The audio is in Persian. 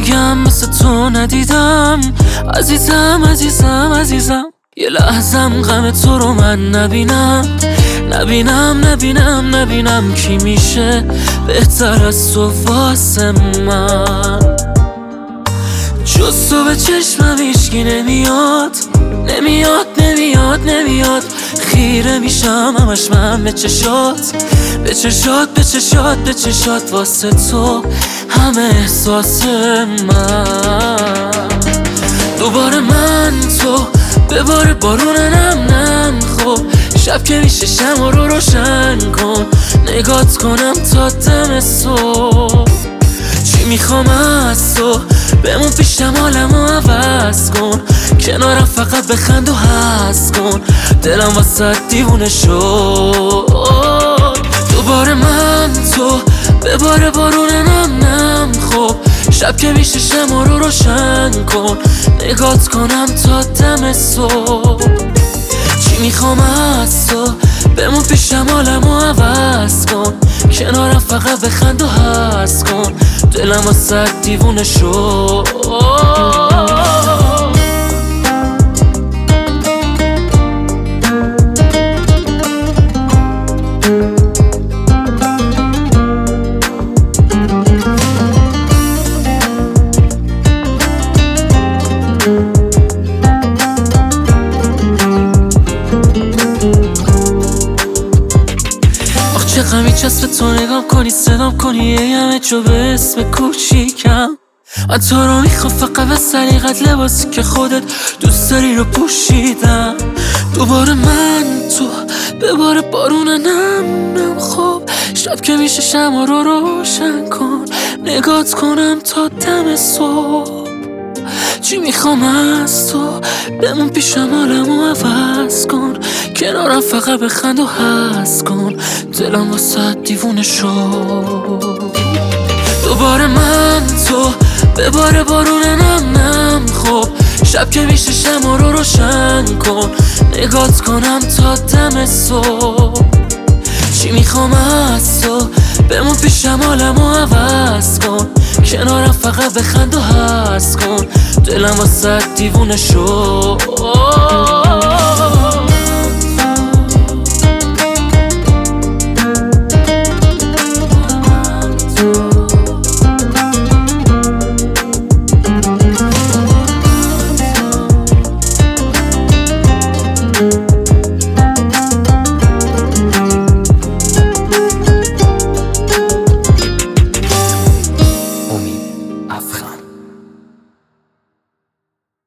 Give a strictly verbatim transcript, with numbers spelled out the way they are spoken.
دیگم مثل تو ندیدم. عزیزم عزیزم عزیزم یه لحظم غم تو رو من نبینم. نبینم نبینم نبینم کی میشه بهتر از تو واسه من. جز تو به چشمم هیچکی نمیاد نمیاد نمیاد نمیاد. خیره میشم همش من به چشات به چشات به چشات به چشات. واسه تو همه احساس من. دوباره من تو بباره بارون نم نم. خب شب که میشه شمع رو روشن کن نگات کنم تا دم صبح. چی میخوام از تو بمون پیشم حالمو عوض کن. کنارم فقط بخند و حس کن دلم واسه دیوونه شد. دوباره من تو بباره بارون نم نم. خب شب که میشه شمع رو روشن کن نگات کنم تا دم صبح. چی میخوام از تو بمون پیشم حالمو عوض کن. کنارم فقط بخند و حس کن دلم واسه دیوونه شد. چه غمی چسب تو نگام کنی صدام کنی یه همه جو به اسم کوچیکم. من تو رو میخوام فقط به سلیقت لباسی که خودت دوست داری رو پوشیدم. دوباره من تو بباره بارون نم نم. خب شب که میشه شمع رو روشن کن نگات کنم تا دم صبح. چی میخوام از تو بمون پیشم حالمو عوض کن. کنارم فقط بخند و حس کن دلم واسه دیوونه شد. دوباره من تو بباره بارون نم نم. خب شب که میشه شمع رو روشن کن نگات کنم تا دم صبح. چی میخوام از تو بمون پیشم حالمو عوض کن. کنارم فقط بخند و حس کن دلم واسه دیوونه شد.